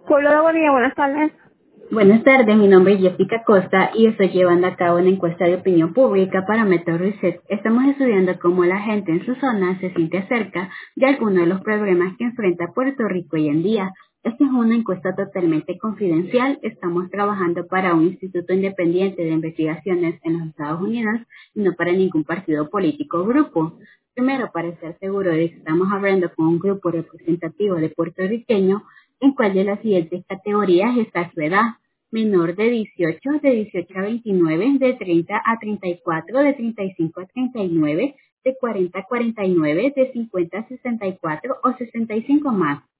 Pueblo de Bonilla, buenas tardes. Buenas tardes, mi nombre es Jessica Costa y estoy llevando a cabo una encuesta de opinión pública para Metro Reset. Estamos estudiando cómo la gente en su zona se siente acerca de algunos de los problemas que enfrenta Puerto Rico hoy en día. Esta es una encuesta totalmente confidencial. Estamos trabajando para un instituto independiente de investigaciones en los Estados Unidos y no para ningún partido político o grupo. Primero, para estar seguro de que estamos hablando con un grupo representativo de puertorriqueños, en cuál de las siguientes categorías está su edad: menor de 18, de 18 a 29, de 30 a 34, de 35 a 39, de 40 a 49, de 50 a 64 o 65 más.